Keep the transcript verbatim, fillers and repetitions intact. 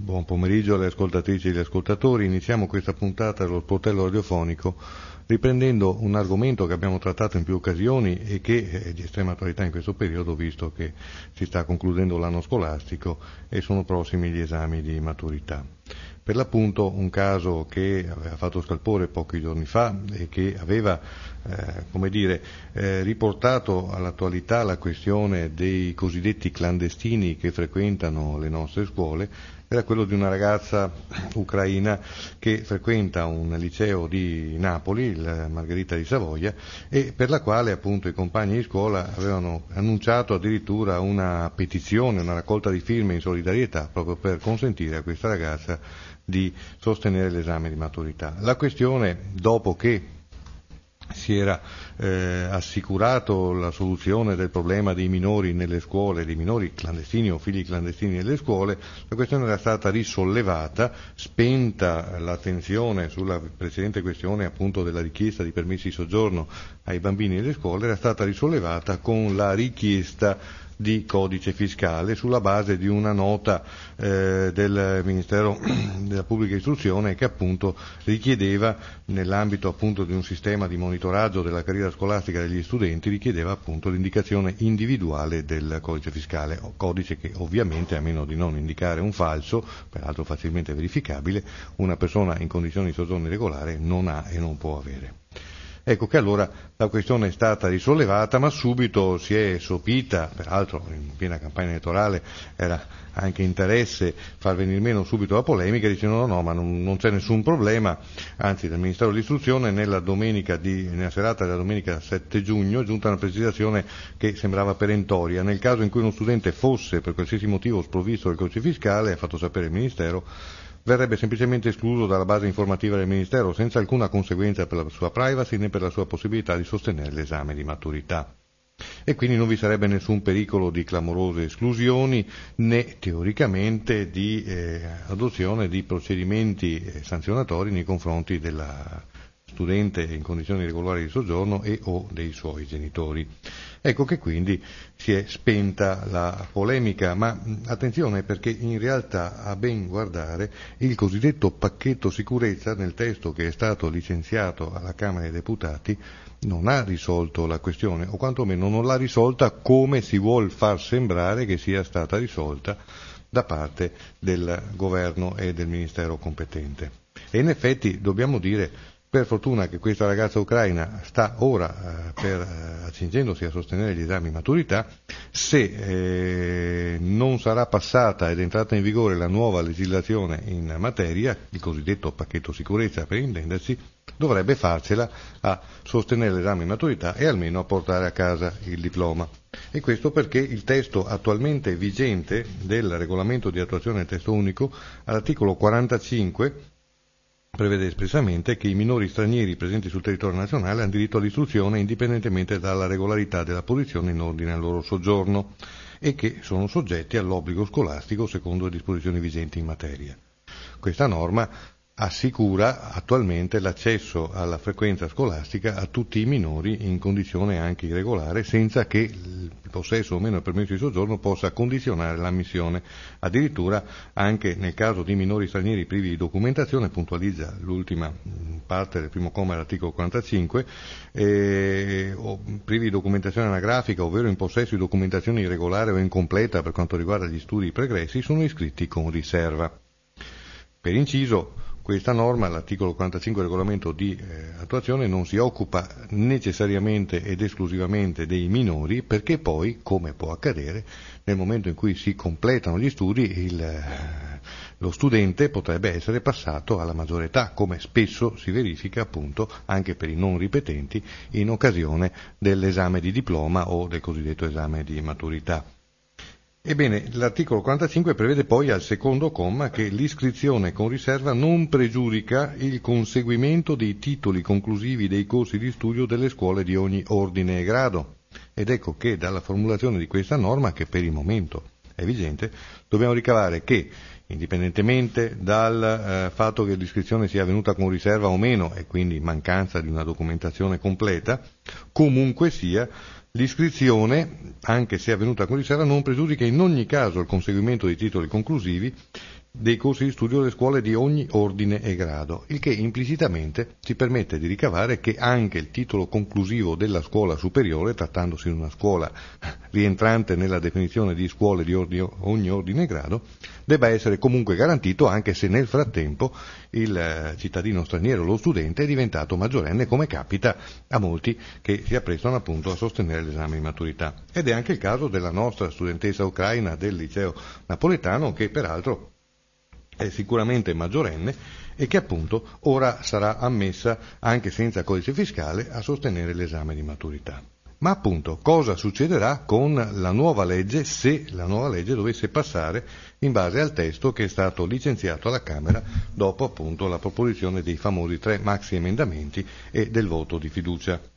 Buon pomeriggio alle ascoltatrici e agli ascoltatori. Iniziamo questa puntata dello sportello radiofonico riprendendo un argomento che abbiamo trattato in più occasioni e che è di estrema attualità in questo periodo, visto che si sta concludendo l'anno scolastico e sono prossimi gli esami di maturità. Per l'appunto un caso che aveva fatto scalpore pochi giorni fa e che aveva eh, come dire, eh, riportato all'attualità la questione dei cosiddetti clandestini che frequentano le nostre scuole era quello di una ragazza ucraina che frequenta un liceo di Napoli, il Margherita di Savoia, e per la quale appunto i compagni di scuola avevano annunciato addirittura una petizione, una raccolta di firme in solidarietà proprio per consentire a questa ragazza di sostenere l'esame di maturità. La questione, dopo che si era eh, assicurato la soluzione del problema dei minori nelle scuole, dei minori clandestini o figli clandestini nelle scuole, la questione era stata risollevata, spenta l'attenzione sulla precedente questione appunto della richiesta di permessi di soggiorno ai bambini nelle scuole, era stata risollevata con la richiesta di codice fiscale sulla base di una nota eh, del Ministero della Pubblica Istruzione che appunto richiedeva, nell'ambito appunto di un sistema di monitoraggio della carriera scolastica degli studenti, richiedeva appunto l'indicazione individuale del codice fiscale, codice che ovviamente, a meno di non indicare un falso, peraltro facilmente verificabile, una persona in condizioni di soggiorno irregolare non ha e non può avere. Ecco che allora la questione è stata risollevata, ma subito si è sopita, peraltro in piena campagna elettorale era anche interesse far venire meno subito la polemica, dicendo no, no, ma non, non c'è nessun problema, anzi dal Ministero dell'Istruzione nella, domenica di, nella serata della domenica sette giugno è giunta una precisazione che sembrava perentoria. Nel caso in cui uno studente fosse per qualsiasi motivo sprovvisto del codice fiscale, ha fatto sapere il Ministero, verrebbe semplicemente escluso dalla base informativa del Ministero senza alcuna conseguenza per la sua privacy né per la sua possibilità di sostenere l'esame di maturità. E quindi non vi sarebbe nessun pericolo di clamorose esclusioni né teoricamente di eh, adozione di procedimenti eh, sanzionatori nei confronti della studente in condizioni regolari di soggiorno e o dei suoi genitori. Ecco che quindi si è spenta la polemica, ma attenzione perché in realtà a ben guardare il cosiddetto pacchetto sicurezza nel testo che è stato licenziato alla Camera dei Deputati non ha risolto la questione, o quantomeno non l'ha risolta come si vuol far sembrare che sia stata risolta da parte del governo e del Ministero competente. E in effetti dobbiamo dire, per fortuna che questa ragazza ucraina sta ora eh, per, eh, accingendosi a sostenere gli esami di maturità, se eh, non sarà passata ed entrata in vigore la nuova legislazione in materia, il cosiddetto pacchetto sicurezza per intendersi, dovrebbe farcela a sostenere l'esame di maturità e almeno a portare a casa il diploma. E questo perché il testo attualmente vigente del regolamento di attuazione del testo unico, all'articolo quarantacinque, prevede espressamente che i minori stranieri presenti sul territorio nazionale hanno diritto all'istruzione indipendentemente dalla regolarità della posizione in ordine al loro soggiorno e che sono soggetti all'obbligo scolastico secondo le disposizioni vigenti in materia. Questa norma assicura attualmente l'accesso alla frequenza scolastica a tutti i minori in condizione anche irregolare, senza che il possesso o meno del permesso di soggiorno possa condizionare l'ammissione. Addirittura anche nel caso di minori stranieri privi di documentazione, puntualizza l'ultima parte del primo comma dell'articolo quarantacinque, eh, o privi di documentazione anagrafica, ovvero in possesso di documentazione irregolare o incompleta per quanto riguarda gli studi pregressi, sono iscritti con riserva. Per inciso, questa norma, l'articolo quarantacinque del regolamento di eh, attuazione, non si occupa necessariamente ed esclusivamente dei minori, perché poi, come può accadere, nel momento in cui si completano gli studi, il, eh, lo studente potrebbe essere passato alla maggiore età, come spesso si verifica appunto anche per i non ripetenti in occasione dell'esame di diploma o del cosiddetto esame di maturità. Ebbene, l'articolo quarantacinque prevede poi al secondo comma che l'iscrizione con riserva non pregiudica il conseguimento dei titoli conclusivi dei corsi di studio delle scuole di ogni ordine e grado. Ed ecco che dalla formulazione di questa norma, che per il momento è vigente, dobbiamo ricavare che, indipendentemente dal eh, fatto che l'iscrizione sia avvenuta con riserva o meno, e quindi mancanza di una documentazione completa, comunque sia, l'iscrizione, anche se avvenuta con riserva, non pregiudica in ogni caso il conseguimento dei titoli conclusivi dei corsi di studio delle scuole di ogni ordine e grado, il che implicitamente ci permette di ricavare che anche il titolo conclusivo della scuola superiore, trattandosi di una scuola rientrante nella definizione di scuole di ordine, ogni ordine e grado, debba essere comunque garantito anche se nel frattempo il cittadino straniero, lo studente, è diventato maggiorenne, come capita a molti che si apprestano appunto a sostenere l'esame di maturità. Ed è anche il caso della nostra studentessa ucraina del liceo napoletano, che peraltro è sicuramente maggiorenne e che appunto ora sarà ammessa, anche senza codice fiscale, a sostenere l'esame di maturità. Ma appunto cosa succederà con la nuova legge, se la nuova legge dovesse passare in base al testo che è stato licenziato alla Camera dopo appunto la proposizione dei famosi tre maxi emendamenti e del voto di fiducia?